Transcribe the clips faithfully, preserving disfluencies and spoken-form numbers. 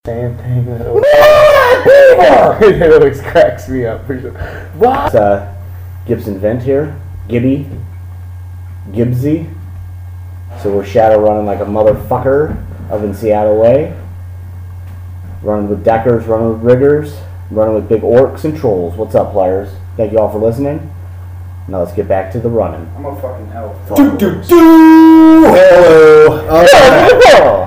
Same thing that always, it always cracks me up. For sure. What? Uh, Gibson Vent here, Gibby, Gibbsy. So we're shadow running like a motherfucker up in Seattle way. Running with deckers, running with riggers, running with big orcs and trolls. What's up, players? Thank you all for listening. Now let's get back to the running. I'm a fucking hell. Do, do, do. Hello. All right.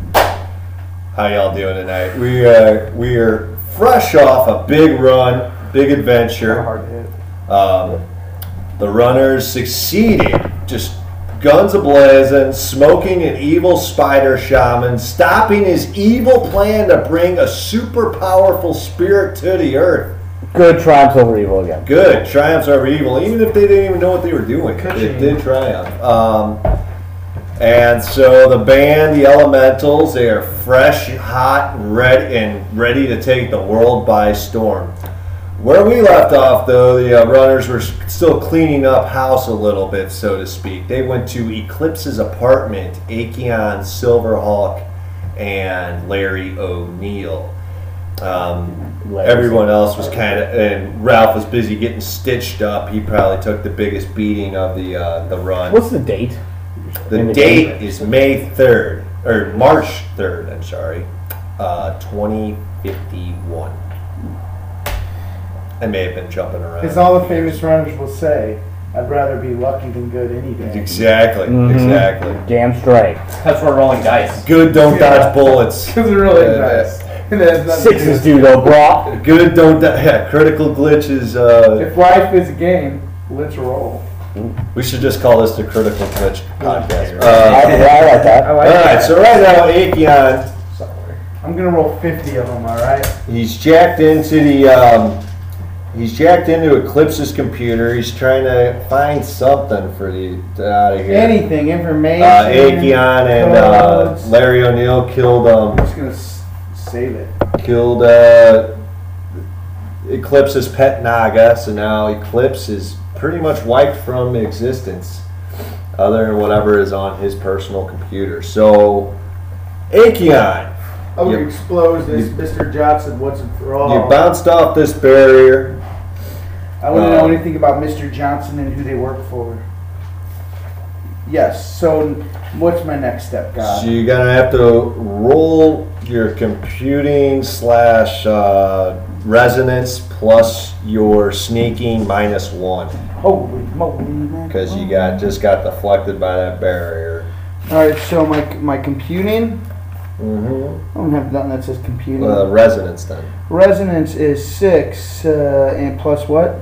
How y'all doing tonight? We uh, we are fresh off a big run, big adventure. Hard to hit. Um, the runners succeeded, just guns ablazing, smoking an evil spider shaman, stopping his evil plan to bring a super powerful spirit to the earth. Good triumphs over evil again. Good triumphs over evil, even if they didn't even know what they were doing. Good It shame. did triumph. Um, and so the band, the Elementals, they are fresh, hot, ready, and ready to take the world by storm. Where we left off, though, the uh, runners were still cleaning up house a little bit, so to speak. They went to Eclipse's apartment, Acheon, Silverhawk, and Larry O'Neill. Um, Larry. everyone else was kind of, and Ralph was busy getting stitched up. He probably took the biggest beating of the uh, the run. What's the date? The in the date game? is May third, or March third, I'm sorry, uh, twenty fifty-one. I may have been jumping around. As all the famous runners will say, I'd rather be lucky than good any day. Exactly, Mhm. exactly. Damn straight. That's where rolling dice. Good, don't Yeah. dodge bullets. Because they're really Uh, nice. And it has nothing to Sixes do do though, bro. Good, don't die. Yeah, critical glitch is, with- uh, If life is a game, let's roll. we should just call this the critical glitch podcast. I, Uh, I like that. I all like right, that. so right now, Acheon, Sorry. I'm going to roll fifty of them, alright? he's jacked into the, um, he's jacked into Eclipse's computer. He's trying to find something for the, out of here. Anything, information. Uh, Acheon and uh, codes. Larry O'Neill killed um I'm just going to s- save it. killed uh, Eclipse's pet Naga, so now Eclipse is pretty much wiped from existence, other than whatever is on his personal computer. So, Acheon, Oh, You- you explode this, you- Mister Johnson once and for all. you bounced off this barrier. I want to Uh, know anything about Mister Johnson and who they work for. Yes, so what's my next step, God? So you're gonna have to roll your computing slash uh, resonance plus your sneaking minus one. Holy moly, man. Because you got just got deflected by that barrier. Alright, so my my computing, Mm-hmm. I don't have nothing that says computing. Uh, resonance then. Resonance is six, uh, and plus what?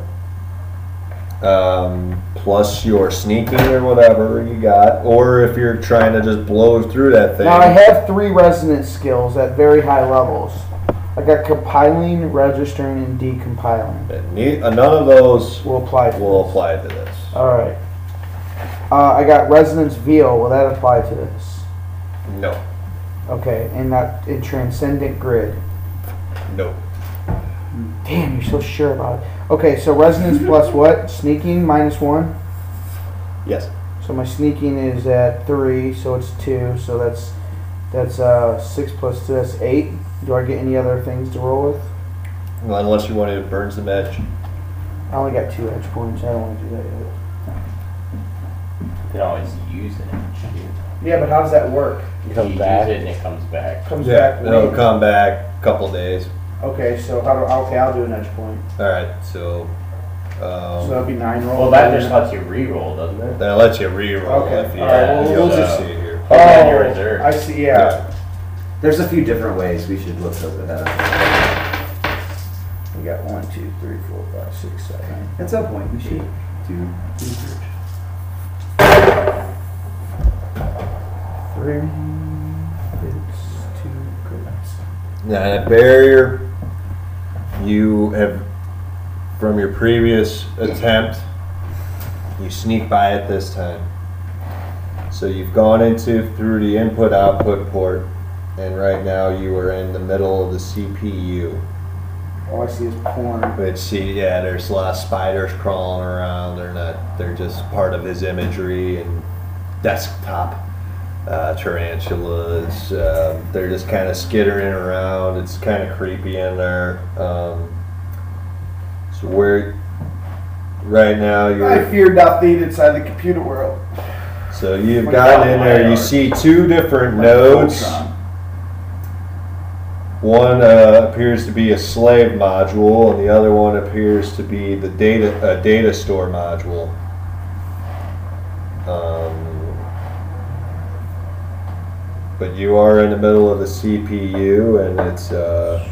Um, plus your sneaking or whatever you got, or if you're trying to just blow through that thing. Now I have three resonance skills at very high levels. I got compiling, registering, and decompiling. And ne- uh, none of those Will apply to will this. apply to this. Alright. Uh, I got resonance V O. Will that apply to this? No, Okay, and that in transcendent grid. no. Damn, you're so sure about it. Okay, so resonance plus what? Sneaking minus one. Yes. So my sneaking is at three, so it's two. So that's that's uh six plus two. That's eight. Do I get any other things to roll with? Well, unless you wanted to burn some edge. I only got two edge points. I don't want to do that yet. You can always use it. Yeah, but how does that work? You Comes use back. it and it comes back. Comes Yeah, back. it'll when? come back a couple days. Okay, so how do okay? I'll do an edge point. All right, so So um, that'll be nine rolls. Well, that just lets you re-roll, doesn't it? then I'll let you re-roll Okay, if you all right, well, you'll we'll just just- see here. Put it in your Oh, reserve. I see. Yeah. There's a few different ways we should look over that. We got one, two, three, four, five, six, seven. At some point, we should do research. Three. It's two. Correct. Now that barrier, you have, from your previous attempt, you sneak by it this time. So you've gone into through the input-output port, and right now you are in the middle of the C P U. All I see is porn. Which, see, yeah, there's a lot of spiders crawling around. They're not. They're just part of his imagery and desktop. uh, tarantulas. Uh, they're just kind of skittering around. It's kind of creepy in there. Um, so we're right now. I You're fear nothing inside the computer world. so you've What gotten about in there. You LiDAR? see two different Like nodes. Voltron. One uh, appears to be a slave module, and the other one appears to be the data a data store module. Um, but you are in the middle of the C P U, and it's uh,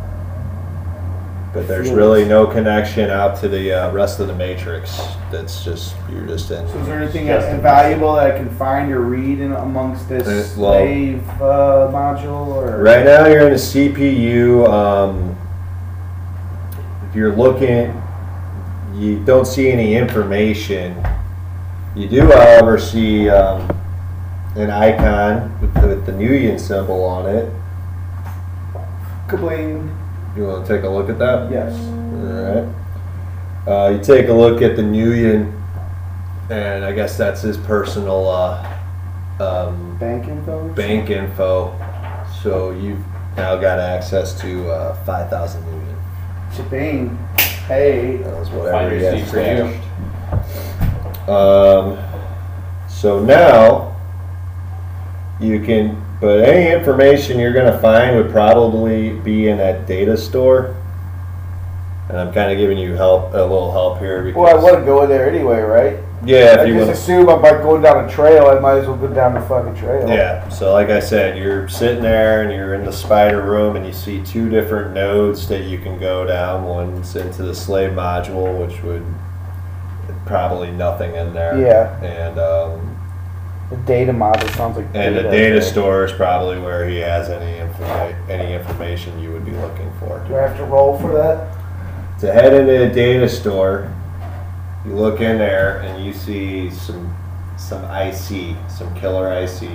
but there's really no connection out to the uh, rest of the matrix. That's just you're just in. So is there anything Just that's a- valuable that I can find or read in amongst this Uh, well- slave uh, module? Or Right now, you're in a C P U. Um, if you're looking, you don't see any information. You do, however, see um, an icon with the, with the Nuyen symbol on it. Kabling. You want to take a look at that? Yes. All right. Uh, you take a look at the Nuyen, and I guess that's his personal uh, um, Bank info? bank info. So you've now got access to uh, five thousand Nuyen. Shebang. Hey. That was whatever Find he your has seat for you. stashed. Um, so now you can, but any information you're going to find would probably be in that data store. And I'm kind of giving you help, a little help here because. Well, I want to go in there anyway, right? Yeah, I if you just want. assume I'm like going down a trail. I might as well go down the fucking trail. Yeah, so like I said, you're sitting there and you're in the spider room and you see two different nodes that you can go down. One's into the slave module, which would probably nothing in there. Yeah. And um, The data module sounds like and the data, data right? store is probably where he has any informa- any information you would be looking for. Do I have to roll for that? To head into the data store, you look in there and you see some some I C, some killer I C.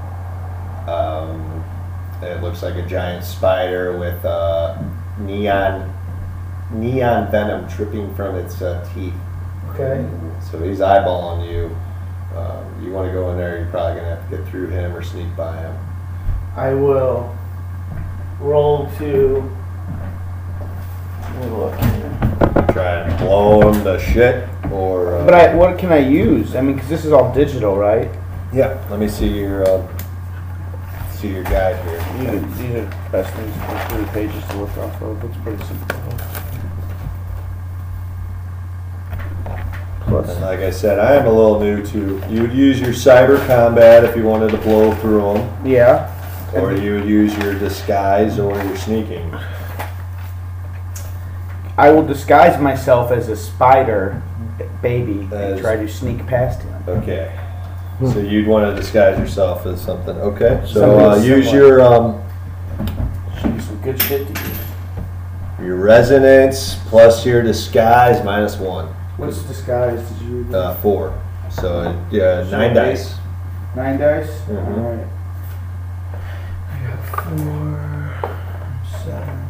Um, it looks like a giant spider with uh, neon neon venom dripping from its uh, teeth. Okay. So he's eyeballing you. Um, you want to go in there, you're probably gonna have to get through him or sneak by him. I will roll to. Let me look here. Try and blow him to shit, or uh, But I, what can I use? I mean, because this is all digital, right? yeah. Let me see your uh, see your guide here. These are, these are the best things, there's three pages to work off of. It's pretty simple. And Plus, like I said, I am a little new to. You would use your cyber combat if you wanted to blow through them, yeah. or you would use your disguise or your sneaking. I will disguise myself as a spider b- baby As- and try to sneak past him. Okay. So you'd want to disguise yourself as something. Okay. So Something uh, use similar. your um, Should be some good shit to use. your resonance plus your disguise minus one, What's disguise? Did you read that? uh, four. So yeah, So nine eight. dice. Nine dice? Mhm. Alright. I got four, seven,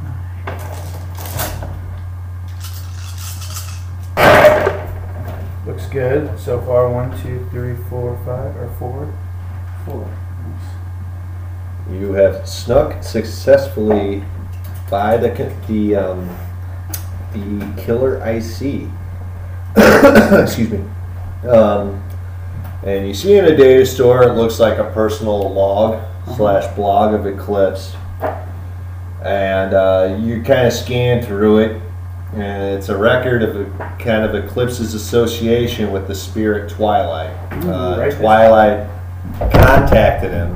nine. Looks good. So far, one, two, three, four, five, or four? Four. Nice. You have snuck successfully by the co- the um, the killer I C. Excuse me. Um, and you see in a data store, it looks like a personal log slash blog of Eclipse. And uh, you kind of scan through it, and it's a record of a kind of Eclipse's association with the spirit Twilight. Ooh, Uh, right. Twilight contacted him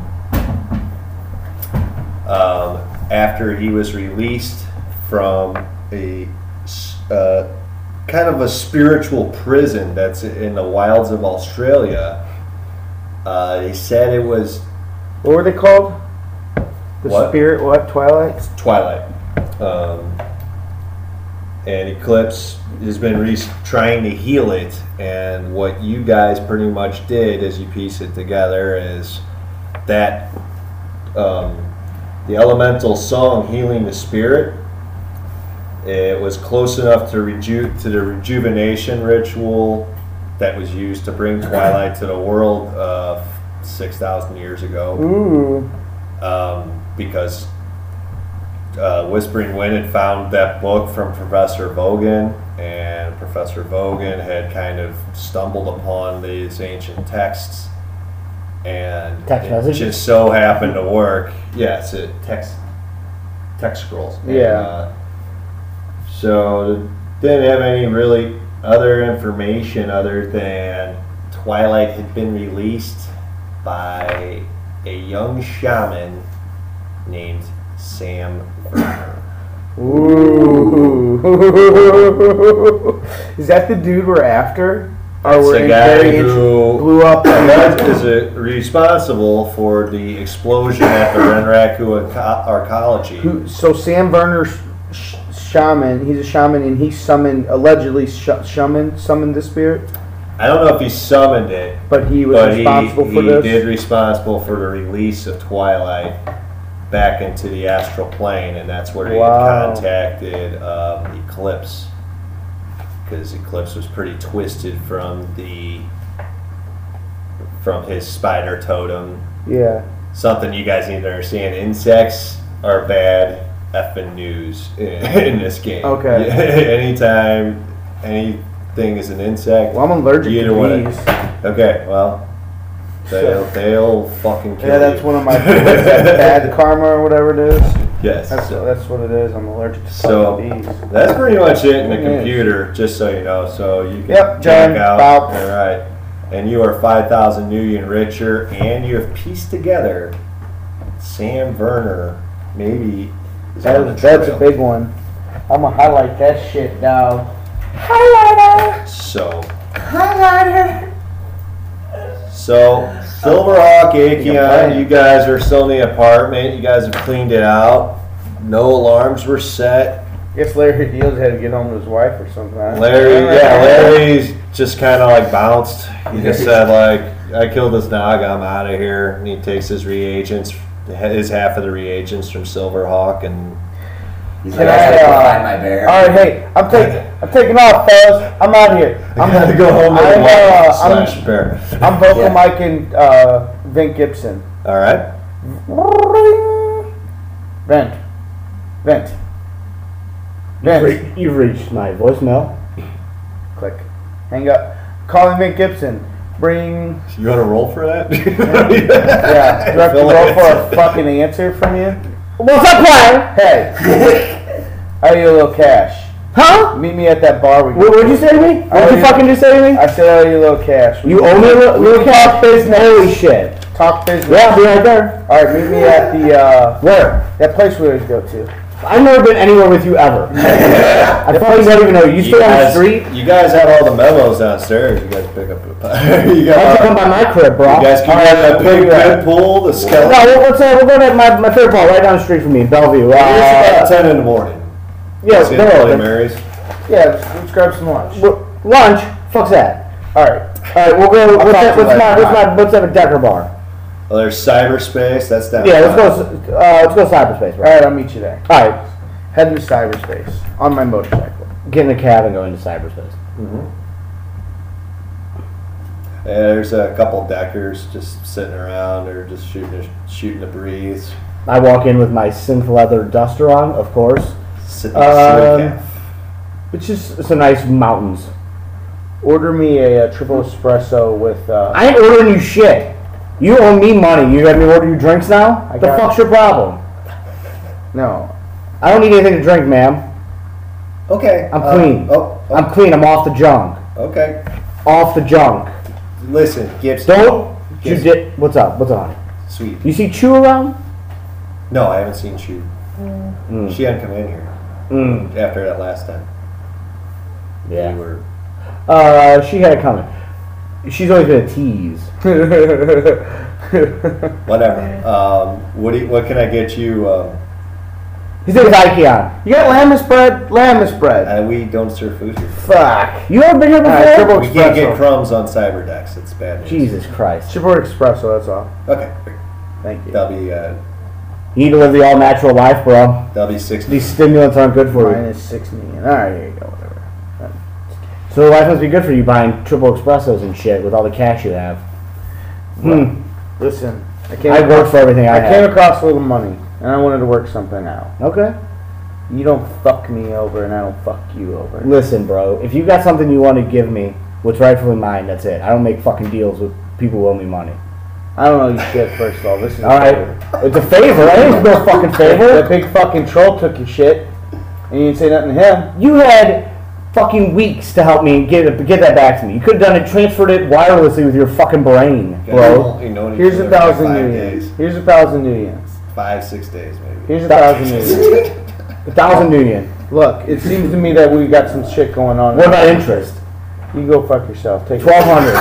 um, after he was released from a s- uh, kind of a spiritual prison that's in the wilds of Australia. Uh, he said it was What were they called? The What? spirit, what? Twilight? Twilight. Um, and Eclipse has been re- trying to heal it, and what you guys pretty much did as you piece it together is that um, the elemental song "Healing the Spirit," it was close enough to reju- to the rejuvenation ritual that was used to bring Twilight to the world uh, six thousand years ago. Ooh. Um, because uh, Whispering Wind had found that book from Professor Vogan, and Professor Vogan had kind of stumbled upon these ancient texts, and Text it messages? just so happened to work. Yes, it text text scrolls. And, Yeah. uh, so didn't have any really other information other than Twilight had been released by a young shaman named Sam Verner. Ooh. Is that the dude we're after? Or That's we're the in guy very who blew up? that is it responsible for the explosion at the Renraku Arco- Arcology. Who, so Sam Verner, sh- shaman. He's a shaman, and he summoned allegedly sh- shaman summoned the spirit, I don't know if he summoned it, but he was but he, responsible for he this. did responsible for the release of Twilight back into the astral plane, and that's where he Wow. had contacted um, Eclipse, because Eclipse was pretty twisted from the from his spider totem. Yeah. Something you guys need to understand: insects are bad effing news in, in this game. Okay. Anytime anything is an insect, Well, I'm allergic you to don't wanna- bees. Okay, well, they'll, they'll fucking kill Yeah, that's you. one of my favorites. That bad karma or whatever it is. Yes. That's that's what it is. I'm allergic to So fucking bees. that's pretty much it in the Yes. computer, just so you know. So you can Yep, check done. out. Bow. All right, and you are five thousand million richer, and you have pieced together Sam Verner. Maybe is That on the is, that's a trail. big one. I'm gonna highlight that shit down. Highlighter. So Highlighter. so Silverhawk, You're Acheon, playing. you guys are still in the apartment. You guys have cleaned it out. No alarms were set. Guess Larry Deals had to get home to his wife or something. huh? Larry, yeah, Larry's just kind of like bounced. He just said like, "I killed this dog. I'm out of here." And he takes his reagents, his half of the reagents from Silverhawk, and He's Can like, I I, gotta go uh, find my bear. All right, hey, I'm taking, I'm taking off, fellas. I'm out of here. I I'm gotta go home to I'm, the wife uh, slash I'm, bear. I'm vocal Yeah. Mike and uh, Vent Gibson. All right. Vent, vent, vent. You've reached my voicemail. Click. Hang up. Calling Vent Gibson. Bring. You want to roll for that? Yeah. Do I have to Fill roll it. for a fucking answer from you? What's up, Brian? Hey. I owe you a little cash. Huh? Meet me at that bar we What go would you to. say to me? What owe you fucking just say to me? I said I owe you a little cash. We You can- owe me a little, we little can cash talk business. Holy shit. Talk business. Yeah, I'll be right there. All right, meet me at the uh, Where? that place we always go to. I've never been anywhere with you ever. I fucking don't even know. You You stay on the guys, street? you guys have all the memos downstairs. You guys pick up. you Why don't you come got. by my crib, bro? You guys can All get right, the we'll big do that. pit pool, the No, skeleton. we'll, let's, uh, we'll go to my, my favorite bar right down the street from me in Bellevue. It's about Uh, ten in the morning. yeah, See they're Bloody open. Mary's. Yeah, let's, let's grab some lunch. What- Lunch? Fuck's that. All right. All right, we'll go. What's, talk that, to you what's, my, later. what's my what's that Decker bar? Well, there's cyberspace. That's down. Yeah, let's go. Uh, let's go cyberspace, All bro. right, I'll meet you there. All right, Heading to cyberspace on my motorcycle. get in the cab and go into cyberspace. Yeah, there's a couple deckers just sitting around or just shooting shooting the breeze. I walk in with my synth leather duster on, of course, Sitting Um, um, which is it's a nice mountains. Order me a, uh triple espresso with. Uh, I ain't ordering you shit. You owe me money. You have me order you drinks now? I the got fuck's your problem? no. I don't need anything to drink, ma'am. Okay. I'm uh, clean. Oh, oh, I'm clean. I'm off the junk. okay. Off the junk. Listen, Gibson. Don't you Yes. did? What's up? What's on? Sweet. You see Chew around? No, I haven't seen Chew. Mm. She hadn't come in here Mm. after that last time. We Yeah. were. Uh, she had it coming. She's always been a tease. Whatever. Um, what do you, what can I get you? Um, His name is Ikeon. You got lammas bread? Lammas bread. uh, we don't serve food here. Fuck. You ever been here All right, before? triple We can't get espresso. crumbs on Cyberdecks. It's bad news. Jesus Christ. Triple espresso. That's all. Okay. Thank you. That'll be uh, You need to live the all natural life, bro. that'll be sixty. These stimulants aren't good for you. Minus six million. All right, here you go. Whatever. So life must be good for you buying triple espressos and shit with all the cash you have. Hmm. Listen, I came. I across, work for everything I, I have. came across a little money, and I wanted to work something out. Okay. You don't fuck me over, and I don't fuck you over. Listen, bro. If you got something you want to give me, what's rightfully mine, that's it. I don't make fucking deals with people who owe me money. I don't know you shit. First of all, this is All right. It's a favor. I ain't no fucking That favor. big fucking troll took your shit, and you didn't say nothing to him. You had fucking weeks to help me get it, get that back to me. You could have done it, transferred it wirelessly with your fucking brain, bro. You know, Here's a thousand five new days. yens. Here's a thousand new yens. Five, six days, maybe. Here's a thousand new yens. A thousand new yen. Look, it seems to me that we got some shit going on. What about interest? You go fuck yourself. Take Twelve hundred.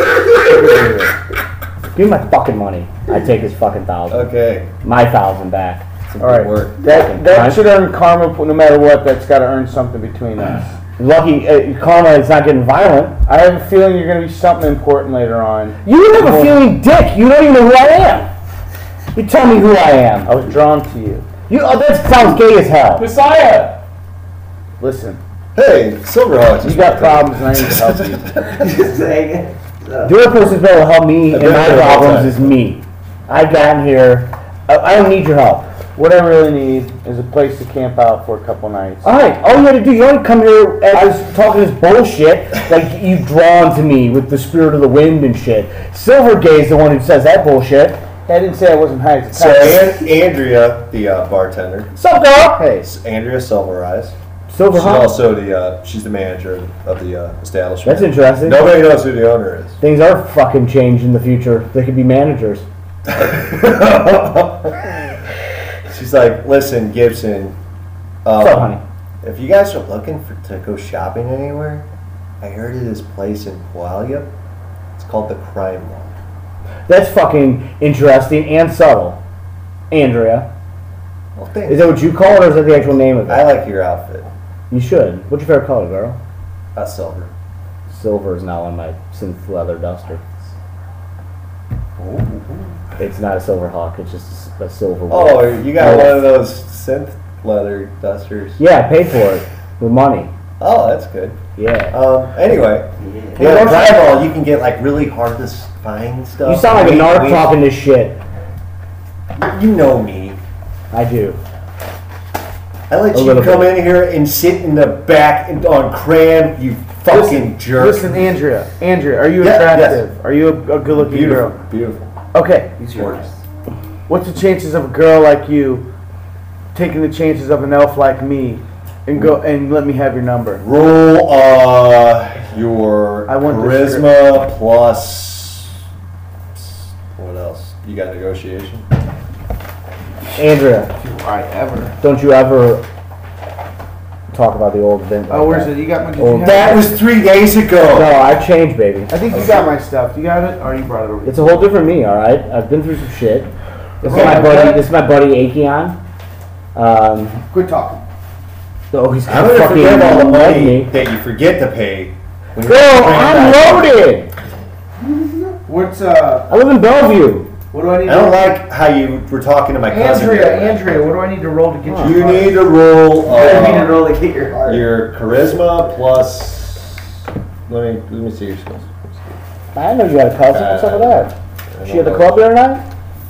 Give me my fucking money. I take his fucking thousand. Okay. My thousand back. Some All good right. work. That that Right. should earn karma no matter what. That's got to earn something between us. Lucky uh, karma is not getting violent. I have a feeling you're going to be something important later on. You have a feeling, dick. You don't even know who I am. You tell me who I am. I was drawn to you. You. Oh, that sounds gay as hell. Messiah! Listen, Hey, Silverhawks. you got problems, and I need to help you. Just saying it. So, The only person that will help me I've in been my here the whole problems time. is me. I've gotten here. I, I don't need your help. What I really need is a place to camp out for a couple nights. All right, all you had to do, you only come here as talking this bullshit, like you've drawn to me with the spirit of the wind and shit. Silver Gay is the one who says that bullshit. I didn't say I wasn't high as a So kite. An- Andrea, the uh, bartender, Sup, girl? Hey, is Andrea Silvereyes. Silver She's Hawk. also the uh, she's the manager of the uh, establishment. That's interesting. Nobody knows who the owner is. Things are fucking changed in the future. They could be managers. She's like, listen, Gibson. Um, What's up, honey? If you guys are looking for to go shopping anywhere, I heard of this place in Qualia. It's called the Crime Law. That's fucking interesting and subtle. Andrea. Well, thanks. Is that what you call it, or is that the actual name of it? I like your outfit. You should. What's your favorite color, girl? Uh, silver. Silver is not on my synth leather duster. It's not a Silver Hawk. It's just a silver wolf. Oh, you got Wolf. one of those synth leather dusters. Yeah, I paid for it with money. Oh, that's good. Yeah. Um. Anyway, yeah. yeah, don't- drywall you can get like really hard to s- find stuff. You sound like a We- narc we- talking this shit. You know me. I do. I let A you little come bit. in here and sit in the back and on cram. You fucking listen, jerk. listen, Andrea. Andrea, are you Yeah, attractive? Are you a, a good-looking beautiful, girl? beautiful. Okay. He's yours. What's the chances of a girl like you taking the chances of an elf like me and go and let me have your number? Roll uh your I want the charisma plus. What else? You got negotiation? Andrea, Do I ever? don't you ever talk about the old event. Oh, where's it? You got my. Did Oh, you have That it? was three days ago. No, I've changed, baby. I think you got my stuff. You got it, or you brought it over? It's a whole different me, all right? I've been through some shit. This is Okay, my buddy. okay. This is my buddy Acheon. Um, Quit talking. oh, he's I'm gonna gonna fucking forget all the love money me. that you forget to pay. when you Girl, pay I'm back. loaded. What's uh? I live in Bellevue. What do I need? I don't to like how you were talking to my cousin. Andrea, the other day. Andrea, what do I need to roll to get Huh. you? You need to roll You need to uh, roll to get your heart. your charisma plus. Let me let me see your skills. I know you got a cousin. What's up with that? I She at the don't club know. the other night?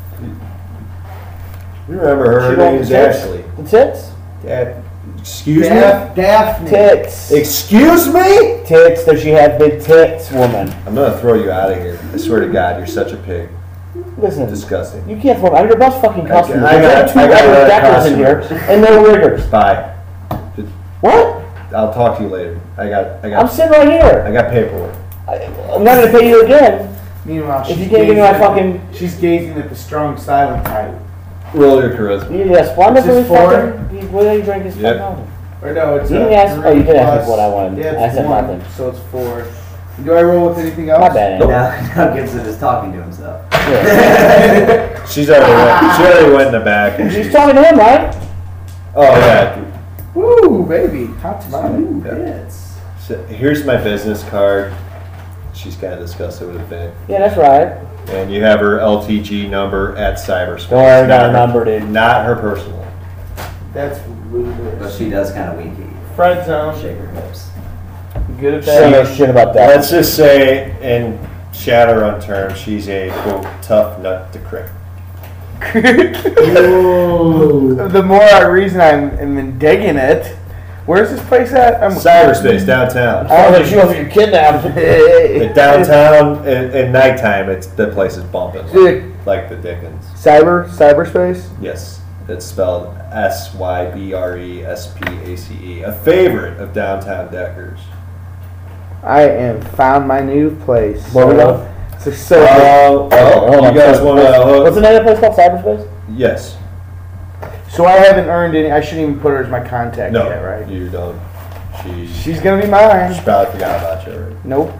You remember her? She Her got name's the tits? Ashley. The tits? Dad, excuse Daph- Daphne. Tits. me? Excuse me? Tits. Does she have big tits, woman? I'm gonna throw you out of here. I swear to God, you're such a pig. Listen. Disgusting. You can't throw. I'm your best fucking customer. I got- There's two I got other other deckers in here, customers. and no riggers. Bye. What? I'll talk to you later. I got I I'm got sitting right here. I got paperwork. I, I'm not gonna pay you again. Meanwhile, If she's you can't give me my gazing at- fucking- She's gazing at the strong silent type. Roll your charisma. You need a Splenda Is for this this four? fucking. you- What are you drinking? Yep. Or no, it's You uh, didn't ask- three oh, you did ask me plus- what I wanted. Yeah, I it's said one, nothing. so it's four. Do I roll with anything else? My bad. Andy. Now, now Gibson is talking to himself. Yeah. She's already went, she already went in the back. And She's she's, talking to him, right? oh yeah. Woo, baby, hot tamale. Ooh, Yeah. bits. So here's my business card. She's kind of discussed it with Vin. Yeah, that's right. And you have her L T G number at cyberspace. Don't worry, I got Not her her- number, dude. Not her personal. That's But ludicrous. she does kind of wink at you. Fred zone. Shake her hips. Good at Say that. no shit about that. Let's just say, and Shadowrun term, she's a quote tough nut to crack. The more I reason I'm, I'm digging it. Where's this place at? I'm Cyberspace downtown. Sounds like she wants to get kidnapped. At downtown at, at nighttime, it's the place is bumping like, like the Dickens. Cyber cyberspace. Yes, it's spelled S Y B R E S P A C E. A favorite of downtown Deckers. I am found my new place. Where we going? So, so Oh, well, Hold on, you guys so- want to What's hook? the name of the place called? Cyberspace? Yes. so I haven't earned any. I shouldn't even put her as my contact No. yet, right? You don't. She. She's gonna be mine. She probably forgot about you already. Nope.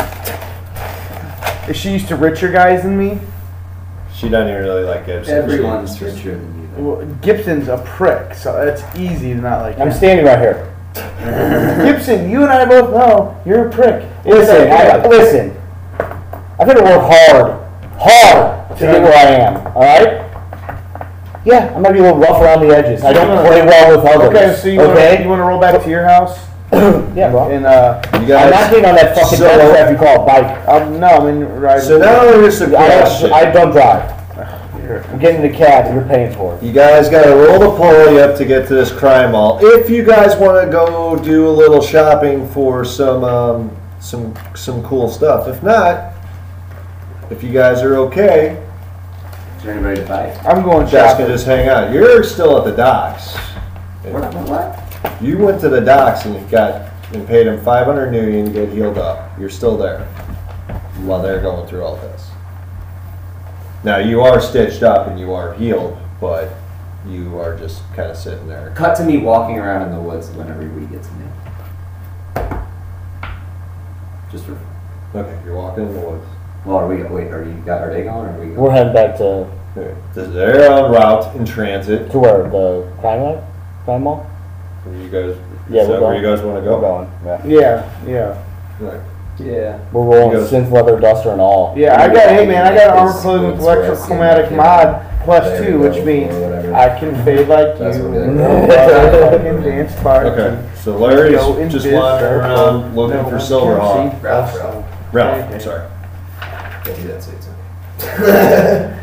Is she used to richer guys than me? She doesn't even really like Gibson. Everyone's She's just- richer than you. Well, Gibson's a prick, so it's easy to not like I'm him. standing right here. Gibson, you and I both know you're a prick. Listen, I, listen. I've had to work hard, hard to get where I am. All right? Yeah, I might be a little rough around the edges. I don't play well with others. Okay, so you okay? want you want to roll back to your house yeah, bro. and uh, You I'm guys. not getting on that fucking So- so, crap you call a bike. um, no, I'm in right. So now here's the I question. don't, I don't drive. I'm getting the cab that you're paying for. You guys got to roll the pulley up to get to this crime mall. If you guys want to go do a little shopping for some um, some some cool stuff. If not, if you guys are okay, Is there anybody to fight? I'm going you guys can shopping. just hang out. You're still at the docks. What? What? You went to the docks and got and paid them five hundred Nuyen to get healed up. You're still there while they're going through all this. Now you are stitched up and you are healed, but you are just kind of sitting there. Cut to me walking around in the woods whenever we get to me. Just for. Okay, you're walking in the woods. Well, are we? Wait, are you? Are they going? Or are we going? We're heading back to Okay. They're en route in transit. to where the crime lab, crime mall. Where you guys? Yeah, is we're that where going. you guys want to We're go? going. Yeah. Yeah, yeah, Right. Yeah. We're rolling You guys- synth leather duster and all. yeah. I got hey man, I got armor This clothing with woods where I see electrochromatic the mod plus There two, we which go, means or whatever. I can fade like That's you. what it and is. fucking dance party. Okay. So Larry's Go in just biz wandering circle. around looking No for one Silverhawk. can see Ralph, us. Ralph. Ralph, Okay. I'm sorry. Don't do that, say it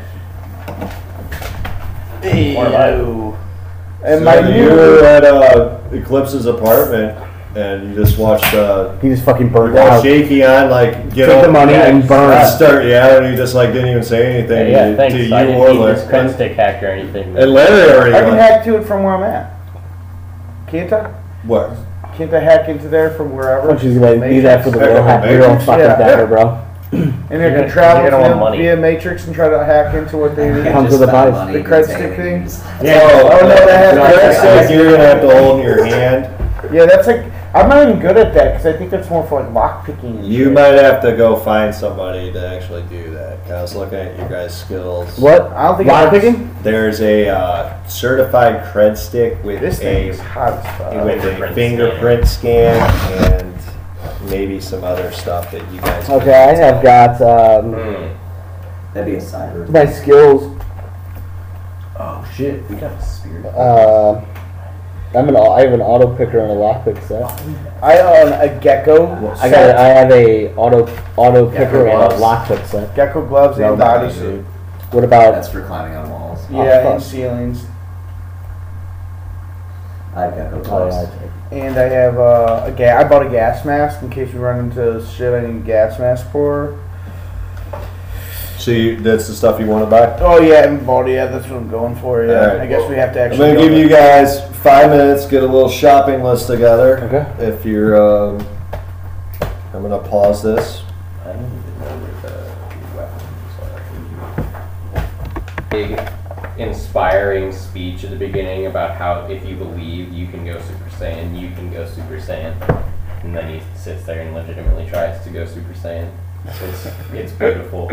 to me. Or like- Ew. And So my you were new at uh, Eclipse's apartment, and you just watched uh, He just fucking you burned watched out. Shaky on like get Take up, the money yeah, and burn. and start, yeah, and he just like didn't even say anything Yeah, to, thanks. to you I or didn't need this Larry. cred stick hack or anything. And Larry already I can went, hack to it from where I'm at. Can't I? what? Can't I hack into there from wherever? Which is gonna be that for the Heck real, of a ha- real matrix. fucking Yeah. dagger, bro. And I You're can gonna- travel you're gonna want via, money. via Matrix and try to hack into what they need. Comes Just with a spend price. money The and cred say stick it thing? and just- Oh, Oh, no, that has- the cred stick you're gonna have to hold in your hand. Yeah, that's like I'm not even good at that because I think that's more for like lock picking. and You shit. might have to go find somebody to actually do that. 'Cause I was looking at your guys' skills. What? I don't think Lock I- picking? There's a uh, certified cred stick with This thing a is hot as fuck. with a Fingerprint fingerprint scan and maybe some other stuff that you guys. can Okay, I tell. have got um, Hmm. That'd be a cyber. my skills. Oh shit, we got a spear. Uh, I'm an I have an auto picker and a lock pick set. I own a gecko. I got set, I have a auto auto picker and a gloves. lock pick set. gecko gloves No, and no, bodysuit. What about That's for climbing on walls. Yeah, fuck. and ceilings. I've got no oh, gloves. yeah, I take- And I have uh, a ga- I bought a gas mask in case we run into shit. I need a gas mask for. So you, that's the stuff you want to buy. Oh yeah, and bought yeah. That's what I'm going for. Yeah, Alright. I guess we have to I'm actually. gonna go give you guys five minutes. Get a little shopping list together. Okay. If you're, um, I'm gonna pause this. I don't even know where the weapons are. Big, inspiring speech at the beginning about how if you believe you can go Super Saiyan, you can go Super Saiyan. And then he sits there and legitimately tries to go Super Saiyan. It's, it's beautiful.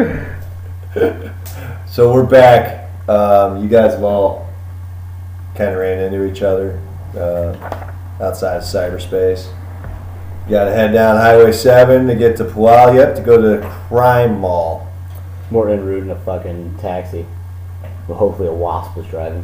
So we're back. Um, you guys have all kind of ran into each other uh, outside of cyberspace. You got to head down Highway seven to get to Puyallup to go to the crime mall. more en route in a fucking taxi. Well, hopefully a wasp was driving.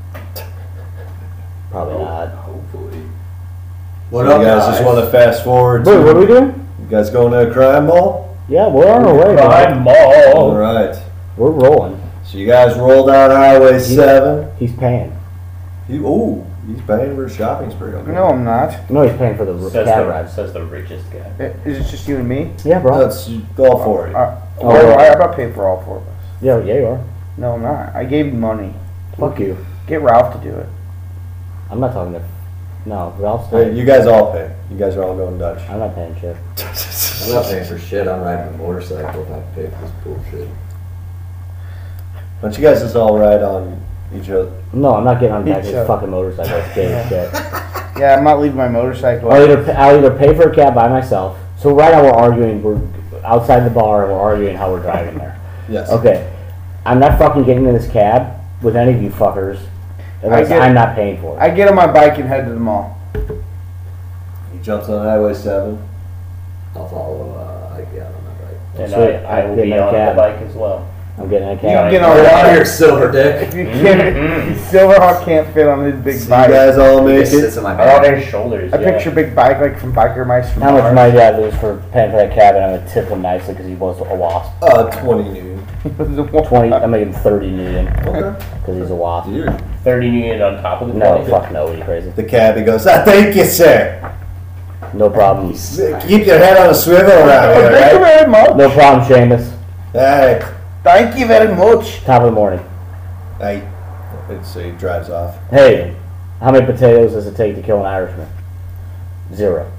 Probably not. Hopefully. What you up, guys guys? just want to fast forward Wait, to what are we doing? you guys going to a crime mall? Yeah, we're on our way, bro. Crime All Mall. right. We're rolling. So you guys roll down Highway seven. He's paying. He, ooh, he's paying for a shopping spree. Okay. No, I'm not. No, he's paying for the Says cab the, ride. says the richest guy. I- Is it just you and me? Yeah, bro. Let's go for it. Uh, Oh, well, yeah. I- I'm not paying for all four of us. Yeah, yeah, you are. No, I'm not. I gave you money. Fuck you. Get Ralph to do it. I'm not talking to. No, Ralph's Hey, not. you guys all pay. You guys are all going Dutch. I'm not paying shit. I'm not paying for shit. I'm riding a motorcycle if I have to pay for this bullshit. Why don't you guys just all ride on each other? No, I'm not getting on the back of Each his other. fucking motorcycle. It's gay as shit. Yeah, I'm not leaving my motorcycle. I'll either, I'll either pay for a cab by myself. So right now we're arguing. We're outside the bar and we're arguing how we're driving there. Yes. Okay. I'm not fucking getting in this cab with any of you fuckers unless get- I'm not paying for it. I get on my bike and head to the mall. He jumps on Highway seven. I'll follow. Uh, I get on my bike. And Sweet. I, I will Get be in a on cab. the bike as well. I'm getting in a You cab. get Get on out one. here, silver dick. If you can't, Silverhawk can't fit on his big So you bike. guys all He make just it. sits in my Right on back. his shoulders. I yeah. picture big bike like from Biker Mice from How much Mars. money do I lose for paying for that cab and I'm gonna tip him nicely because he was a wasp? Uh, twenty noon. twenty, I'm making thirty million Okay. because he's a wasp. Dude. thirty union on top of the No, twenty. fuck no, are you crazy? The cabbie goes, ah, thank you, sir. No problem. Keep your head on a swivel around here, Thank you right? very much. No problem, Seamus. Hey. Thank you very much. Top of the morning. Hey. So he drives off. Hey, how many potatoes does it take to kill an Irishman? Zero.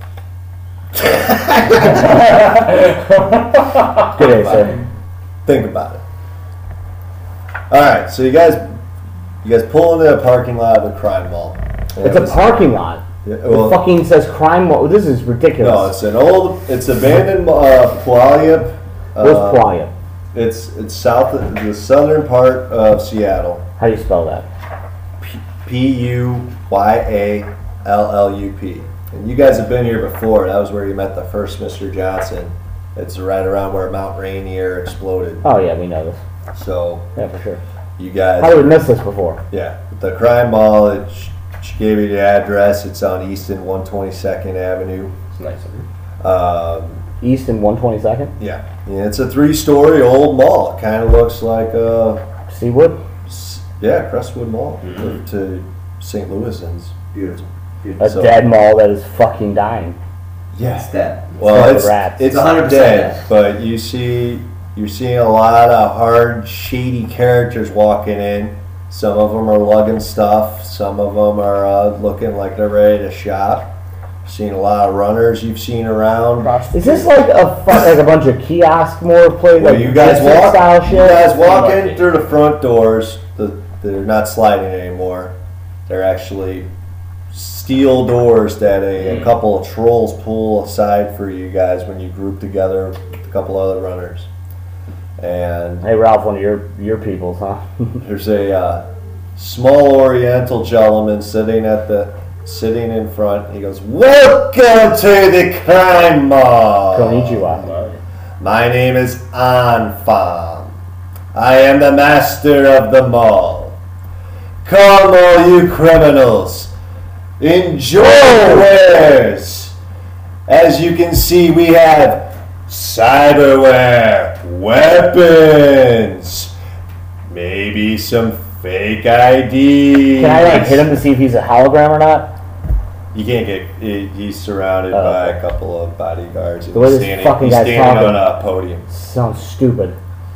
Good day, sir. Think about it. All right, so you guys, you guys pull into a parking lot of the crime mall. It's a parking lot. Yeah, It well, fucking says crime mall. This is ridiculous. no, it's an old, it's abandoned uh, Puyallup. Where's Uh, Puyallup? It's it's south of the southern part of Seattle. How do you spell that? P U Y A L L U P. And you guys have been here before. That was where you met the first Mister Johnson. It's right around where Mount Rainier exploded. Oh yeah, we know this. So Yeah, for sure. you guys, How did we miss this before? yeah, the crime mall. It, sh- she gave you the address. It's on Easton one twenty-second Avenue. It's nice of her. Um, East and one twenty-second? yeah, yeah, it's a three-story old mall. It kind of looks like uh, Seawood? s- yeah, Crestwood Mall Mhm. to Saint Louisans. Beautiful. A Beautiful. So- dead mall that is fucking dying. Yeah. It's dead. Well, not the it's rats. it's It's one hundred percent dead, dead. but you see, you're seeing a lot of hard, shady characters walking in. Some of them are lugging stuff. Some of them are uh, looking like they're ready to shop. Seen a lot of runners you've seen around. Is this like a fu- like a bunch of kiosk more places? Well, like you guys district walk. style You shit? guys walk in Market. through the front doors. The, they're not sliding anymore. They're actually steel doors that a, a Mm. couple of trolls pull aside for you guys when you group together with a couple other runners. And Hey Ralph, one of your your peoples, huh? there's a uh, small Oriental gentleman sitting at the sitting in front. He goes, "Welcome to the crime mall. Konnichiwa. Wow. My name is Anfam. I am the master of the mall. Come, all you criminals, enjoy the wares. As you can see, we have cyberware, weapons, maybe some fake I Ds. Can I like hit him to see if he's a hologram or not? You can't get. he- He's surrounded Oh, by okay. a couple of bodyguards. And The way he's this standing, fucking he's guy's standing on talking. a podium. Sounds stupid.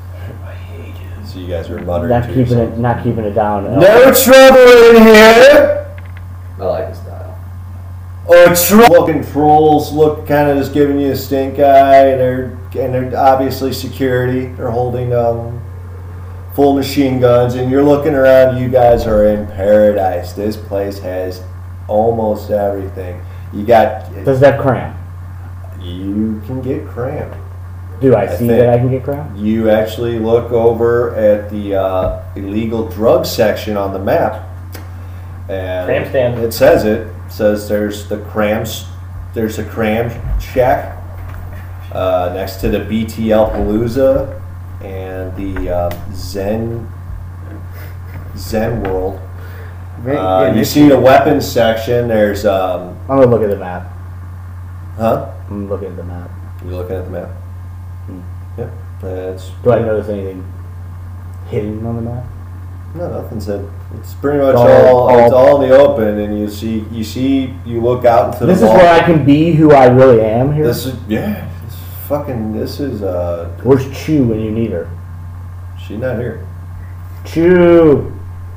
So you guys were muttering Not to keeping yourselves. it, not keeping it down. No trouble in here. I like his style. Or tro- looking trolls look kind of just giving you a stink eye. They're and they're obviously security. They're holding um, full machine guns, and you're looking around. You guys are in paradise. This place has almost everything. You got. Does that cram? You can get crammed. Do I I see think- that I can get cram? You actually look over at the uh, illegal drug section on the map, and Cram stand. it says it. It says there's the crams, there's a cram shack uh, next to the B T L Palooza and the uh, Zen Zen World. Uh, you see the weapons section. There's um, I'm gonna look at the map. huh? I'm looking at the map. You looking at the map? Yep. That's Do I notice anything hidden on the map? no nothing said. It's pretty much All- all, all- it's all in the open, and you see you see you look out into This the is mall. where I can be who I really am here. This is yeah. This fucking this is uh. Where's Chew when you need her? She's not here. Chew.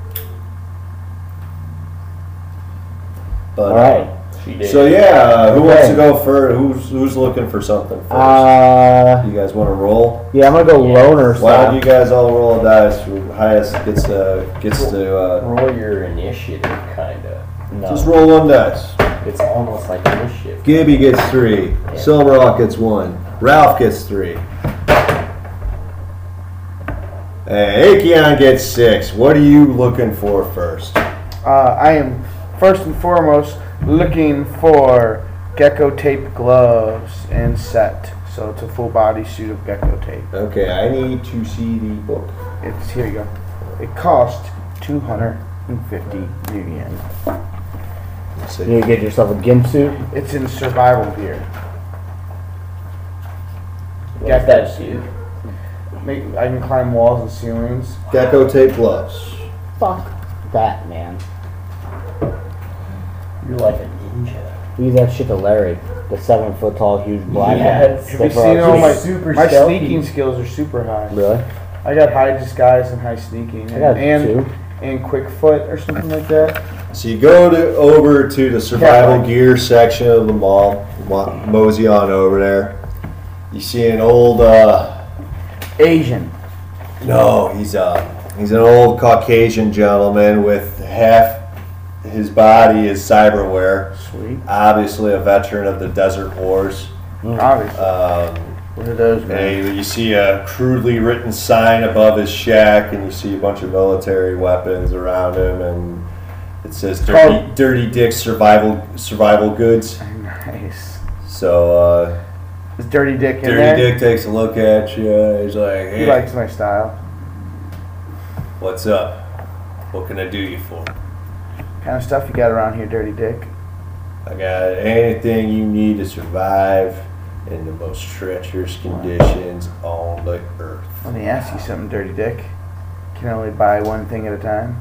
But, All right. She did. So yeah, who wants Okay. to go first? Who's who's looking for something first? Uh, you guys want to roll? yeah, I'm gonna go Yeah. loner Why don't style. you guys all roll a dice? Who highest gets to gets to uh, Roll your initiative, kinda. No. just roll one dice. It's almost like initiative. Gibby gets three. Yeah. Silverrock gets one. Ralph gets three. And Acheon gets six. What are you looking for first? Uh, I am first and foremost looking for gecko tape gloves and set. So it's a full body suit of gecko tape. Okay, I need to see the book. It's here you go. It cost two hundred and fifty new yen. Let's You see. need to get yourself a gimp suit. It's in survival gear. What's that do? Make, I can climb walls and ceilings. Gecko tape gloves. Fuck that, man. You're like a ninja. Use that shit to Larry, the seven foot tall, huge black Yes. guy. Have you That's what seen I all was- my super my stealthy. sneaking skills are super high. Really? I got high disguise and high sneaking, I got and two. and quick foot or something like that. So you go to over to the survival Yeah. gear section of the mall. Mo- Mosey on over there. You see an old. Uh, Asian. no, he's uh, he's an old Caucasian gentleman with half his body is cyberware. Sweet. Obviously, a veteran of the Desert Wars. Obviously. Um, What are those, man? and you, you see a crudely written sign above his shack, and you see a bunch of military weapons around him, and it says "Dirty, called- Dirty Dick's Survival Survival Goods." Nice. So uh, Is Dirty Dick in Dirty there? Dick takes a look at you. He's like, "Hey, He likes my style. what's up? What can I do you for? Kind of stuff you got around here, Dirty Dick. I got anything you need to survive in the most treacherous conditions on the earth." Let me ask you something, Dirty Dick. Can I only buy one thing at a time?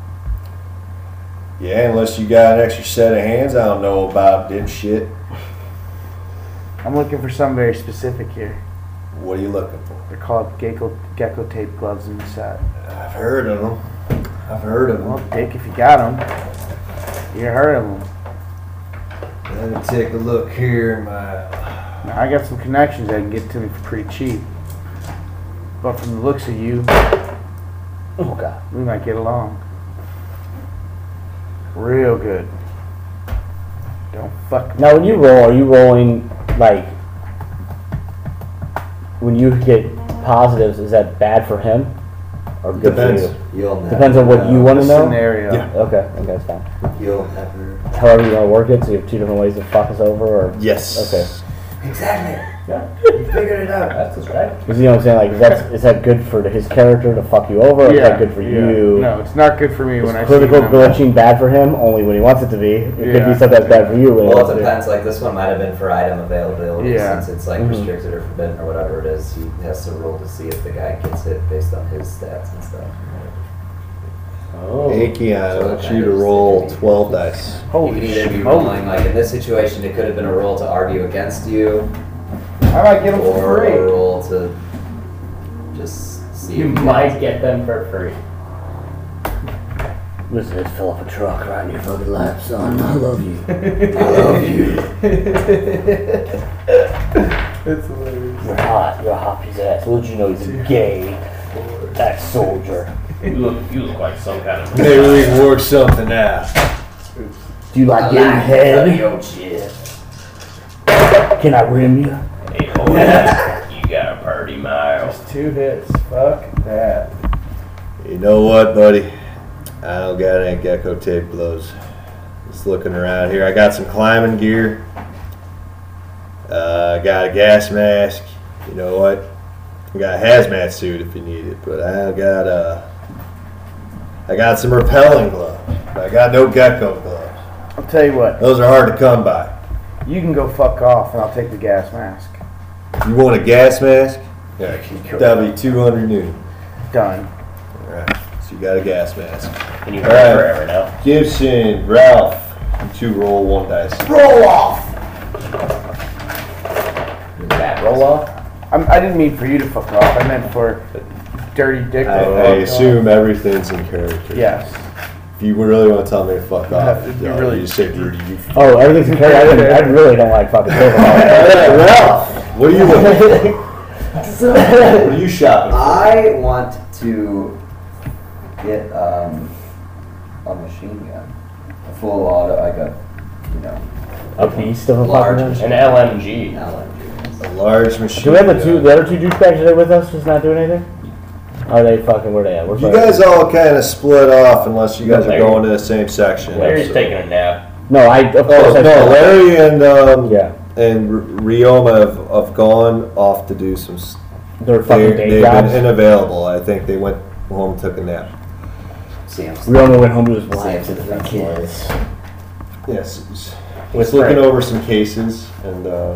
Yeah, unless you got an extra set of hands I don't know about, dipshit. I'm looking for something very specific here. What are you looking for? They're called gecko, gecko tape gloves and set. I've heard of them. I've heard of Well, them. Dick, if you got them, you heard of them. Let me take a look here in my. Now, I got some connections that can get to me for pretty cheap. But from the looks of you, Oh god. we might get along. Real good. Don't fuck me. Now, when you roll, are you rolling like when you get positives? Is that bad for him or good Depends. for you? You'll never Depends on what you want to The know. scenario. Yeah. Okay, okay, that's fine. You'll never. However you want to work it, so you have two different ways to fuck us over, or Yes. okay. Exactly. Yeah, You figured it out. that's his right. Because you know what I'm saying, like, is that is that good for his character to fuck you over, or is that good for yeah. you? No, it's not good for me Is when I critical see them. glitching bad for him only when he wants it to be? It could Yeah. be something that's bad for you when he Well, wants it it to depends. Like this one might have been for item availability, Yeah. since it's like Mhm. restricted or forbidden or whatever it is. He has to roll to see if the guy gets hit based on his stats and stuff. Oh. Acheon, I So want that you to is- roll twelve dice. You Holy can either be shit. rolling like in this situation, it could have been a roll to argue against you, I might get them for or a free. roll to just see. You if might get them for free. Listen, just fill up a truck right in your fucking lap, son. I love you. I love you. It's hilarious. You're hot. You're a hot piece of ass. Would you know he's a gay ex-soldier? You look, you look like some kind of. Maybe we can work something out. Do you like getting head? Yo, shit. Can I rim you? Hey, boy, you got a party mile. Just two hits. Fuck that. You know what, buddy? I don't got any gecko tape gloves. Just looking around here. I got some climbing gear. Uh, I got a gas mask. You know what? I got a hazmat suit if you need it, but I got uh, I got some repelling gloves. But I got no gecko gloves. I'll tell you what. Those are hard to come by. You can go fuck off, and I'll take the gas mask. You want a gas mask? Yeah, that'll be two hundred new. Done. All right. So you got a gas mask. And you All have right. it forever now. Gibson, Ralph, you two roll one dice. Roll off. Bad Roll off. I'm, I didn't mean for you to fuck off. I meant for Dirty Dick. I, to I fuck assume everything's in character. off. Yes. If you really want to tell me to fuck You off, have to be no, really- you say Rudy. You f- Oh, everything's in character. I, didn't, I really don't like fucking silver. Ralph, what are you looking for? What are you shopping for? I want to get um, a machine gun, a full auto, like a, you know, A beast of a Large fucking gun. An L M G. L M G. A large machine. Do we have the two, gun. the other two douchebags today with us just not doing anything? Are they fucking, where they at? We're You fucking- guys all kind of split off unless you guys are Larry. going to the same section. Larry's so- taking a nap. No, I, of course Oh, I no, Larry and um, Yeah. and R- Rioma have, have gone off to do some. s- They're They, fucking day they've jobs. been unavailable. I think they went home and took a nap. Sam's. We only went home to his wife Sam's and the defense kids. Yes, he was, he With was looking Frank. over some cases, and um,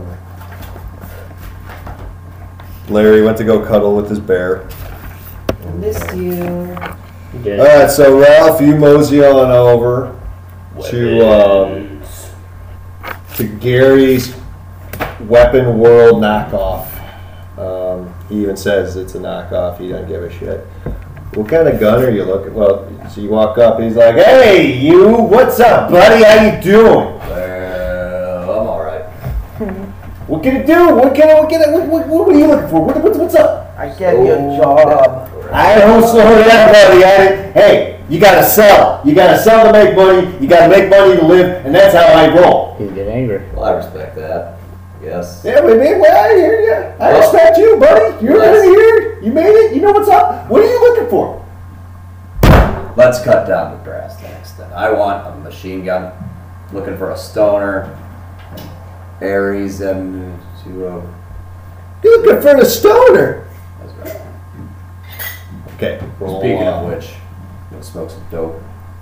Larry went to go cuddle with his bear. I missed you. You did. All right, so Ralph, you mosey on over to um, Weapons. to Gary's Weapon World knockoff. Um, he even says it's a knockoff. He doesn't give a shit. What kind of gun are you looking? Well, so you walk up, and he's like, "Hey, you, what's up, buddy? How you doing? Well, I'm alright. What can it do? What can it? What can it? What, what, what are you looking for? What, what's, what's up?" I get your job. I don't slow down, buddy. I, hey, you gotta sell. You gotta sell to make money. You gotta make money to live, and that's how I roll. He's getting angry. Well, I respect that. I guess. Yeah, we made. Well, I hear you. I Well, respect you, buddy. You're yes. in here. You made it. You know what's up. What are you looking for? Let's cut down to brass tacks then. I want a machine gun. Looking for a stoner. Aries M two O. You're looking for the stoner. That's right. Okay. Roll, Speaking uh, of which, I'm gonna smoke some dope.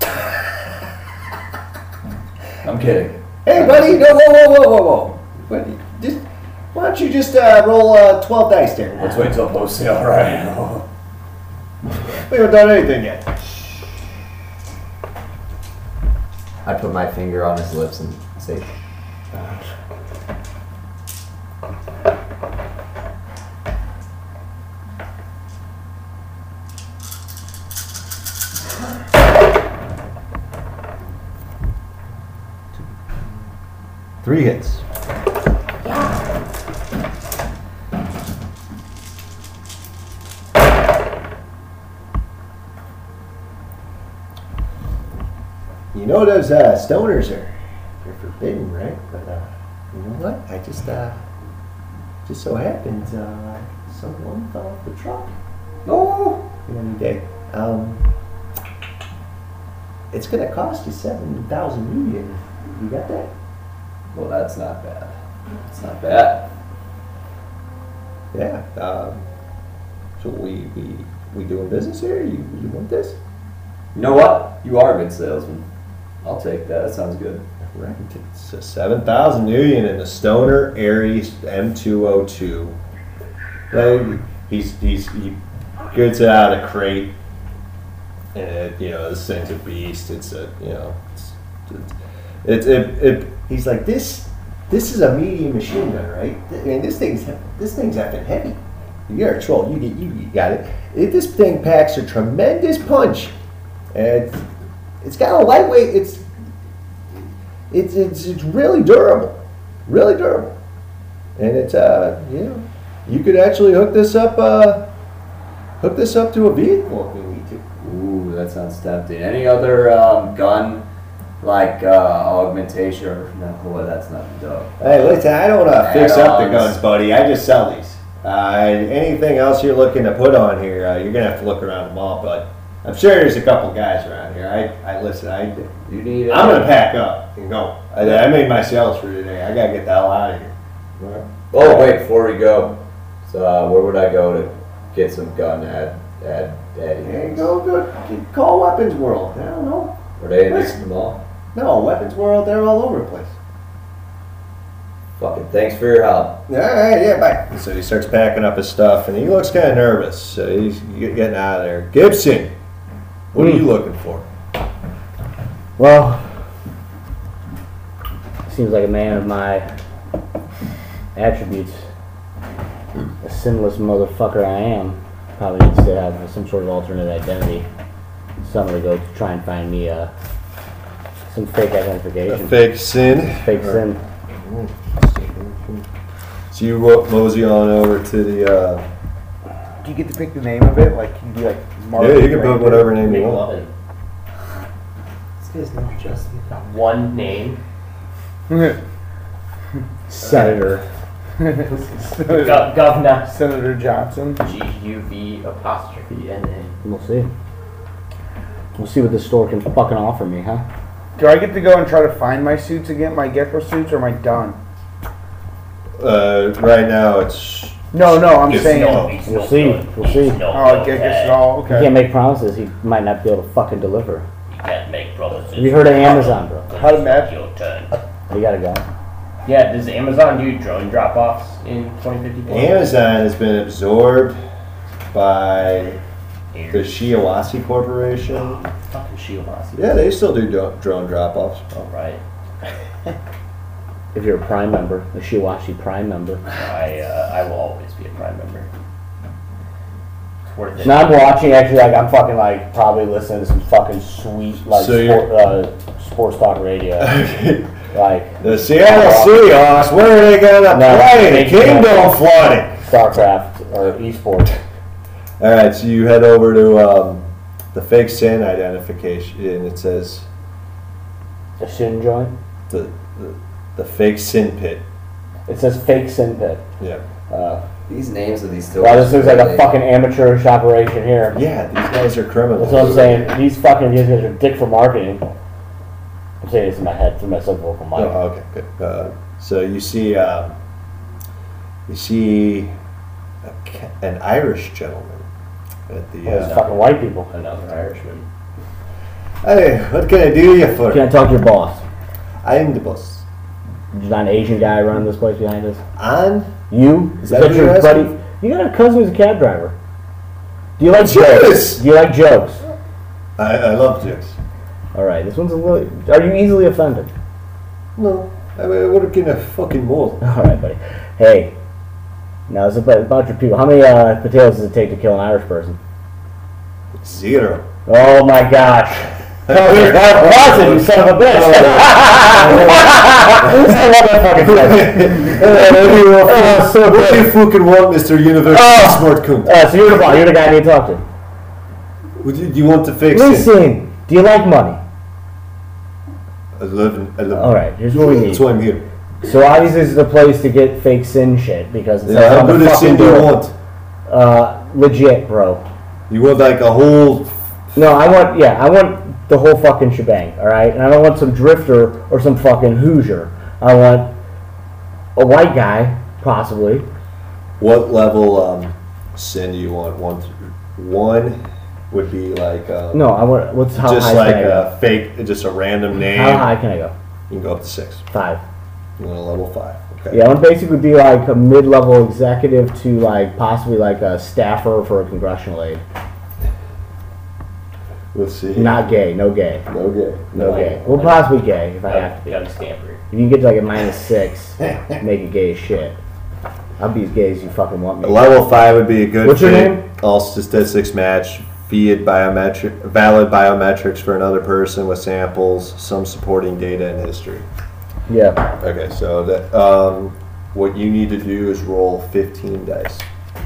I'm kidding. Hey, buddy. No, whoa, whoa, whoa, whoa, whoa. What, just, why don't you just uh, roll uh, twelve dice there? Let's wait till post sale, right? We haven't done anything yet. I put my finger on his lips and say, Three hits. You know those uh, stoners are they're forbidden, right? But uh, you know what? I just uh, just so happens uh, someone fell off the truck. Oh, and they um, it's gonna cost you seven thousand million. You got that? well, that's not bad. It's not bad. Yeah. Um, so we we we doing business here? You you want this? You know what? You are a good salesman. I'll take that. That sounds good. Right. It's a seven thousand million in the Stoner Aries M two oh two. Like, he's he's he gets it out of a crate, and it, you know this thing's a beast. It's a you know it's it's it, it, it he's like this. This is a medium machine gun, right? I mean, this thing's this thing's effing heavy. You're a troll. You get you, you got it. It. This thing packs a tremendous punch, and it's, it's got a lightweight. It's it's it's it's really durable, really durable, and it's uh you know you could actually hook this up uh hook this up to a vehicle if we need to. Ooh, that sounds tempting. Any other um, gun like uh, augmentation or no? Well, that's not dope. Hey, listen, I don't want to fix up the Add-ons. guns, buddy. I just sell these. Uh, anything else you're looking to put on here, uh, you're gonna have to look around the mall. But I'm sure there's a couple guys around here. I, I listen. I, You need. I'm gonna pack up and go. I, I made my sales for today. I gotta get the hell out of here. Oh wait, before we go, so uh, where would I go to get some gun ad ad ad? Hey, go, go, call Weapons World. I don't know. Are they in Listen. the mall? No, Weapons World. They're all over the place. Fucking thanks for your help. All right, yeah, bye. So he starts packing up his stuff, and he looks kind of nervous. So he's get- getting out of there. Gibson, what are you looking for? Well, seems like a man of my attributes. A sinless motherfucker I am. Probably needs to have some sort of alternate identity. So I'm gonna go to try and find me uh, some fake A identification. fake sin. Fake sin. So you wo- mosey on over to the. Uh, Do you get to pick the name of it? Like, can you be like Mark? yeah, you can put whatever name you want. McLovin. This guy's name just One name. Senator. Go- Governor. Senator Johnson. G U V apostrophe N A. We'll see. We'll see what this store can fucking offer me, huh? Do I get to go and try to find my suits again, my gecko suits, or am I done? Uh, right now, it's. No, no, I'm It's saying. no. We'll see. We'll see. Oh, I guess it's all He can't okay. make promises. He might not be able to fucking deliver. You can't make promises. Have you heard of Amazon, bro? How did that- Your turn. You gotta go. Yeah, does Amazon do drone drop-offs in twenty fifty-four? Amazon has been absorbed by the Here. Shiawassee Corporation. Fucking Shiawassee. Yeah, they still do do- drone drop-offs. All right. If you're a Prime member, a Shiwashi Prime member. I uh, I will always be a Prime member. It's worth it. Now I'm watching, actually, like, I'm fucking, like, probably listening to some fucking sweet, like, So sport, uh, sports talk radio. Like, The Seattle Seahawks, where are they gonna No, play? they The can't. Kingdom flooding. StarCraft or esports. All right, so you head over to um, the fake sin identification, and it says A shin joint. the, the the fake sin pit. It says fake sin pit. Yeah. Uh, These names of these stores. well, this looks like a really- fucking amateurish operation here. Yeah, these guys are criminals. That's what I'm saying. These fucking these guys are dick for marketing. I'm saying this in my head through my subvocal Oh, mic. okay, good. Uh, so you see, um, you see a, ca- an Irish gentleman at the. Well, it's Uh, fucking white people. Another Irishman. hey, what can I do you for? Can I talk to your boss? I'm the boss. There's not an Asian guy running this place behind us. And You? Is that what your you're buddy? asking? You got a cousin who's a cab driver. Do you like Yes. jokes? Do you like jokes? I, I love jokes. All right, this one's a little. Are you easily offended? No, I mean, what kind of fucking mold? All right, buddy. Hey, now it's about, about your people. How many uh, potatoes does it take to kill an Irish person? Zero. Oh my gosh. Oh, here's Mark Watson, you son of a bitch. I love that fucking thing. Oh, so What do you good. fucking want, Mister University Oh. Smart Cunt? Uh, so you're the boss. You're the guy I need to talk to. Would you, do you want to fix it? Listen, do you like money? I love it. I love it. All right, here's what we need. That's why I'm here. So obviously this is the place to get fake sin shit because it's Yeah, how on the good a fucking sin do you door. want? Uh, legit, bro. You want like a whole. No, I want, yeah, I want the whole fucking shebang, all right? And I don't want some drifter or some fucking Hoosier. I want a white guy, possibly. What level um, sin do you want? One, th- one would be like um, No, I want, what's how just high like can I go? a fake, just a random name. How high can I go? You can go up to six. Five. You want a level five? Okay. Yeah, I want basically be like a mid-level executive to like possibly like a staffer for a congressional aide. We'll see. Not gay, no gay, No gay. no Like- gay. Well, possibly gay if I have to be. Young Stamper. If you can get to like a minus six, make it gay as shit. I'll be as gay as you fucking want me. A level five would be a good What's your fit. name? All statistics match. Feed biometric, valid biometrics for another person with samples, some supporting data and history. Yeah. Okay, so that um, what you need to do is roll fifteen dice.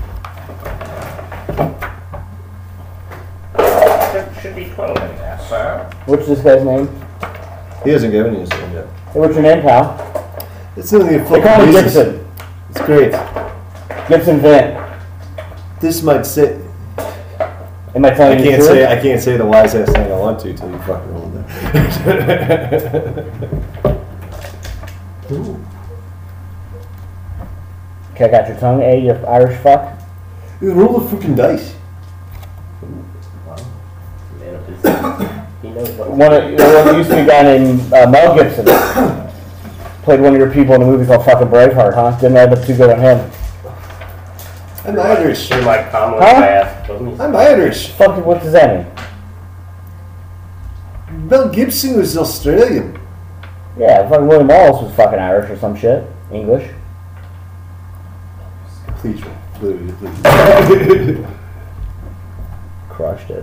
Should, should be twelve in there, sir. What's this guy's name? He hasn't given you his name yet. Hey, what's your name, pal? It's only a They call me Gibson. It's great. Gibson Vent. This might say. Am I I telling you the can't truth? say. I can't say the wise ass thing I want to till you fucking roll that. Okay, I got your tongue, eh, you Irish fuck? You roll the fucking dice. Man of his He knows what. One of, there was- used to be a guy named uh, Mel Gibson. Played Played one of your people in a movie called fucking Braveheart, huh? Didn't end up too good on him. I'm Irish. You're like Kamala Huh? Bath, wasn't he? I'm Irish. Fuck, what does that mean? Mel Gibson was Australian. Yeah, fucking William Wallace was fucking Irish or some shit. English. Please, please, please. Crushed it.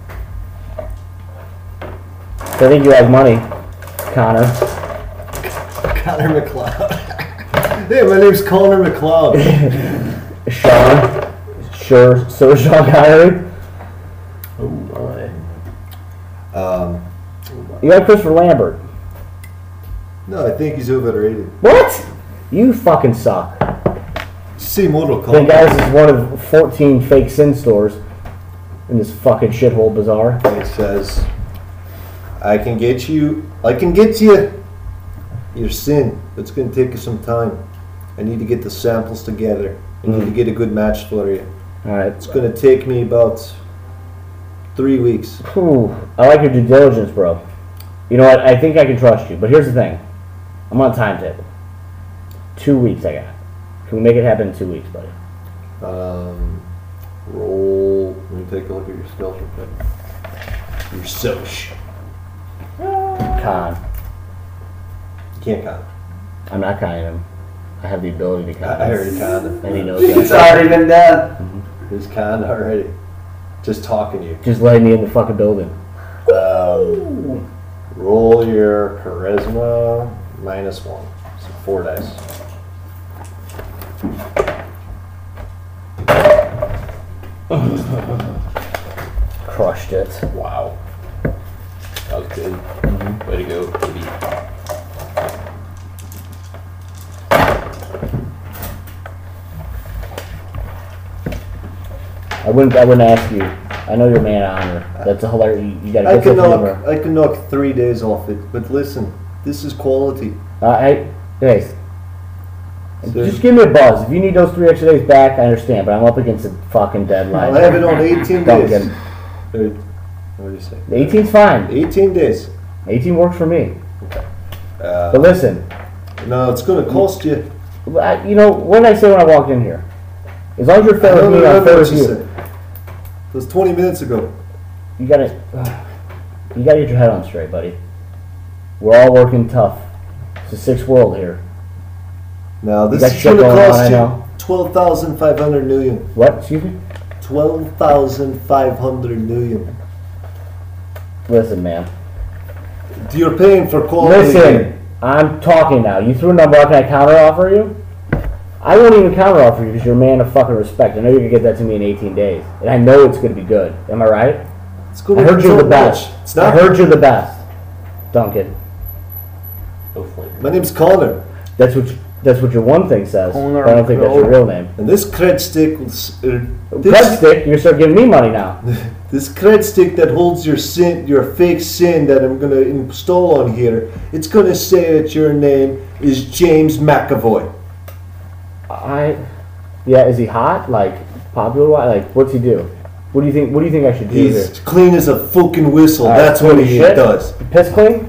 So I think you have money, Connor. Connor McLeod. Hey, my name's Connor McLeod. Sean. Sure, so is Sean Connery. Oh my. Um, You got Christopher Lambert. no, I think he's overrated. What? You fucking suck. See Mortal I think Kombat. ours is one of fourteen fake sin stores in this fucking shithole bazaar. It says, I can get you, I can get you your sin, but it's going to take you some time. I need to get the samples together. I need Mm. to get a good match for you. Alright. It's going to take me about three weeks. Whew. I like your due diligence, bro. You know what? I think I can trust you. But here's the thing. I'm on a timetable. Two weeks I got. Can we make it happen in two weeks, buddy? Um, roll, let me take a look at your skills real quick. You're so sh. Con. You can't count. I'm not conning him. I have the ability to con. I, I already counted. And he knows It's that. already been done. He's conned already. Just talking to you. Just letting me in the fucking building. Um, roll your charisma minus one. So four dice. Crushed it. Wow. That was good. Way to go, baby. I wouldn't. I wouldn't ask you. I know you're a man of honor. That's a hilarious. You, you got a I good can sense of knock humor. I can knock three days off it, but listen, this is quality. Uh, I, hey, So- just give me a buzz. If you need those three extra days back, I understand. But I'm up against a fucking deadline. I have it on eighteen Don't days. get- Or, what do you say? The eighteen's fine. eighteen days. eighteen works for me. Uh, But listen, no, it's going to cost you. I, you know what did I say when I walked in here? As long as you're fair I with don't me, I'm remember fair what with you you. said. It was twenty minutes ago. You gotta, you gotta get your head on straight, buddy. We're all working tough. It's a sixth world here. Now this got is shit going to going on, I cost you know. twelve thousand five hundred million. What? Excuse me? Twelve thousand five hundred million. Listen, man. You're paying for quality. Listen, I'm talking now. You threw a number out. Can I counter offer you? I won't even counter offer you because you're a man of fucking respect. I know you're gonna get that to me in eighteen days, and I know it's gonna be good. Am I right? It's I gonna heard be you're so the best. much. It's I not. heard you're the best, Duncan. Hopefully. My name's Connor, That's what you, that's what your one thing says. Connor But I don't think that's your McGraw. real name. and this cred stick, will s- uh, Bread this, stick. You start giving me money now. this cred stick that holds your sin, your fake sin that I'm gonna install on here, it's gonna say that your name is James McAvoy. I, yeah. Is he hot? Like popular? Like what's he do? What do you think? What do you think I should do here? He's clean as a fucking whistle. All right, That's what holy he shit. does. Piss clean?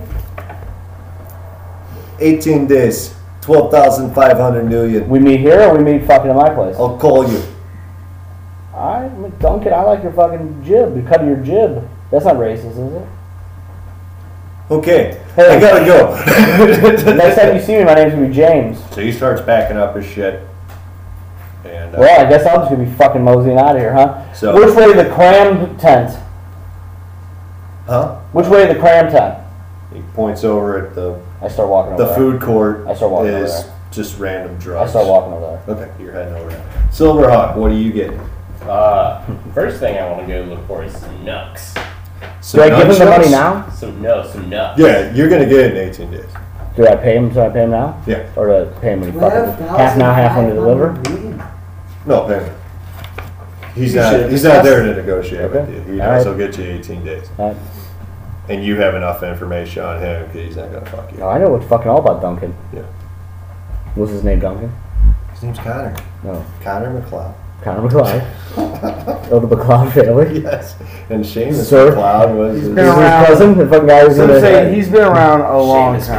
eighteen days, twelve thousand five hundred million. We meet here or we meet fucking at my place? I'll call you. Alright, Duncan, I like your fucking jib. You cut your jib. That's not racist, is it? Okay, Hey. I gotta go. Next time you see me, my name's gonna be James. So he starts backing up his shit. And uh, Well, I guess I'm just gonna be fucking moseying out of here, huh? So- Which way the cram tent? huh? Which way the cram tent? He points over at the I start walking over the there. food court. I start walking over is there. just random I drugs. start walking over there. Okay, you're heading over there. Silverhawk, what are you getting? Uh, first thing I want to go look for is some nucks. Some Do I give him the money nunchucks? now? Some no, some nucks. Yeah, you're gonna get it in eighteen days. Do I pay him? Do I pay him now? Yeah. Or do I pay him when he fucking half now, half when he deliver? No, pay me. He's You not. should He's not discuss there to negotiate Okay. with you. He All knows right. he'll get you eighteen days, Alright. and you have enough information on him because he's not gonna fuck you. No, I know what's fucking all about Duncan. Yeah. What's his name, Duncan? His name's Connor. No. Connor McLeod. Connor McLeod. Oh, the McLeod family. Yes. And Seamus Sir. McLeod was He's his, been Is his around. cousin? The fucking guy who's So in I'm the saying he's been around a long Seamus time. McLeod.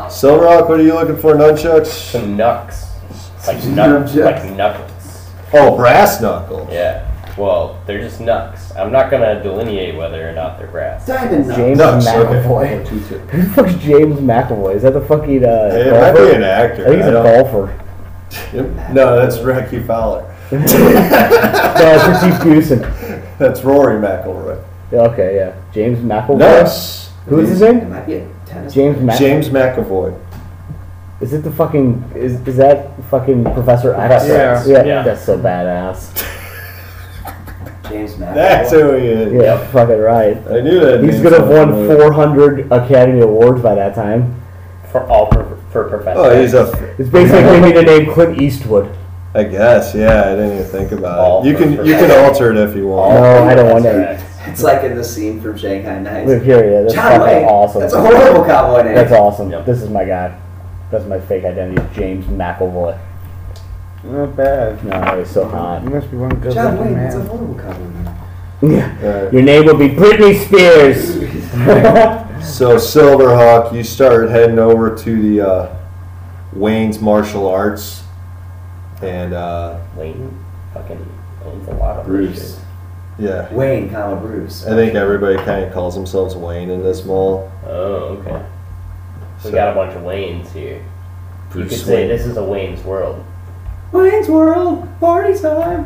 Silverhawk, what are you looking for? Nunchucks? Some knucks. Like, Some knuck, nunchucks. like knuckles. Oh, brass knuckles. Yeah. Well, they're just knucks. I'm not gonna delineate whether or not they're brass. Diamond nuts. James Nuts, McAvoy. Who the fuck's James McAvoy? Is that the fucking uh, It golfer? might be an actor. I think he's I a don't- golfer. Yep. No, that's Ricky Fowler. No, it's Steve Busey. That's Rory McIlroy. Yeah, okay, yeah. James McAvoy. Nuts. Who is his It name? might be a tennis. James Mac. James McAvoy. Is it the fucking? Is is that fucking Professor X? Professor X, Yeah, yeah. that's so badass. James McAvoy. That's who he is. Yeah, fucking right. I knew that. He's name gonna have sounded won familiar. four hundred Academy Awards by that time. For all pro- for Professor. Oh, he's X. a. It's basically like me to name Clint Eastwood. I guess. Yeah, I didn't even think about All it. You can for you can alter it if you All want. No, for I don't want Professor that. X. It's like in the scene from Shanghai Nights. Look here, yeah, that's John fucking Wayne. awesome. That's a horrible cowboy name. That's awesome. Yep. This is my guy. That's my fake identity, James McAvoy. Not bad. No, he's so hot. You must be one good John looking Wayne. That's a man. horrible cowboy name. Yeah. Right. Your name will be Britney Spears. So Silverhawk, you started heading over to the uh, Wayne's martial arts, and uh, Wayne fucking owns a lot of Bruce. shit. yeah, Wayne, comma Bruce. I think everybody kind of calls themselves Wayne in this mall. Oh, okay. We So- got a bunch of Waynes here. You Bruce could say Wayne. this is a Wayne's World. Wayne's World, party time.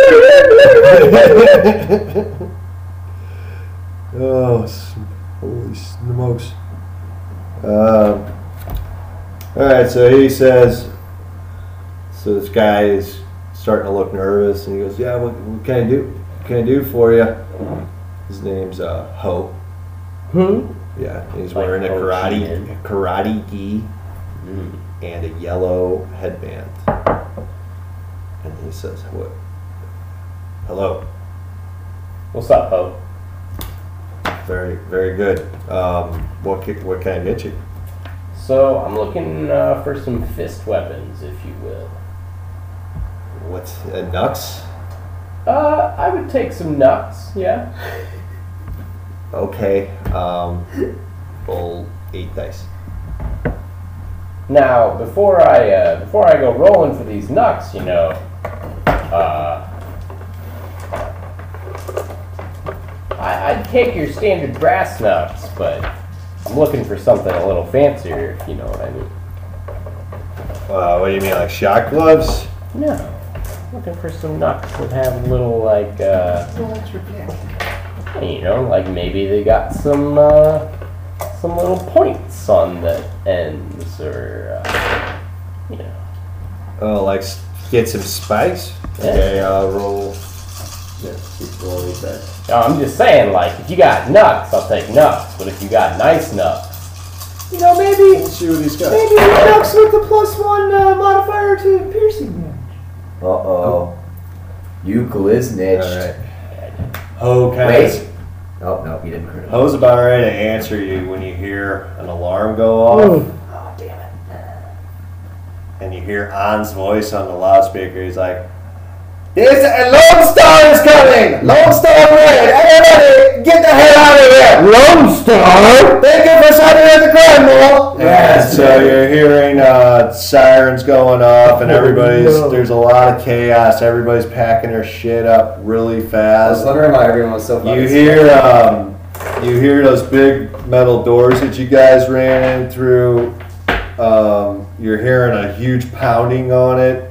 Oh, s- holy smokes. Um, Alright, so he says, so this guy is starting to look nervous, and he goes, yeah, what, what can I do? What can I do for you? His name's uh, Ho. Hmm? Yeah, and he's Like wearing a Ho Chi karate, Minh. karate gi Mm. and a yellow headband. And he says, what? Hello. What's up, Poe? Very, very good. Um, what, ca- what can I get you? So I'm looking uh, for some fist weapons, if you will. What's uh, nuts? Uh, I would take some nuts. Yeah. Okay. Um, roll eight dice. Now, before I uh, before I go rolling for these nuts, you know, uh, I, I'd take your standard brass nuts, but I'm looking for something a little fancier, if you know what I mean. Uh, what do you mean, like shot gloves? No, looking for some nuts that have a little like, uh, you know, like maybe they got some uh, some little points on the ends, or uh, you know. Oh, like s- get some spikes? Yeah. Okay, I'll roll. Yeah, keep rolling that. No, I'm just saying, like, if you got nuts, I'll take nuts. But if you got nice nuts, you know, maybe Let's see what he's got. maybe nuts with the plus one uh, modifier to piercing damage. Uh oh. Euclid is niched. Alright. Ho kind Wait. of. Oh, no, he didn't crit. Ho's about ready to answer you when you hear an alarm go off, Oh, damn it. and you hear An's voice on the loudspeaker. He's like, "This a Lone Star is coming! Lone Star Red! Everybody, get the hell out of here! Lone Star? Thank you for signing at the crime mall!" Yes. And so you're hearing uh, sirens going off, and everybody's no. there's a lot of chaos. Everybody's packing their shit up really I was fast. wondering why everyone was so fucking You hear um, you hear those big metal doors that you guys ran in through. Um, you're hearing a huge pounding on it.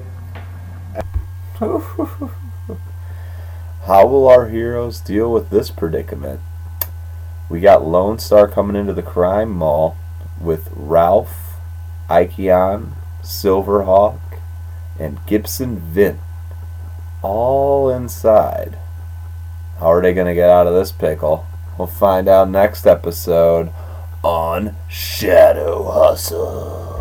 How will our heroes deal with this predicament? We got Lone Star coming into the crime mall with Ralph, Ikeon, Silverhawk, and Gibson Vint all inside. How are they going to get out of this pickle? We'll find out next episode on Shadow Hustle.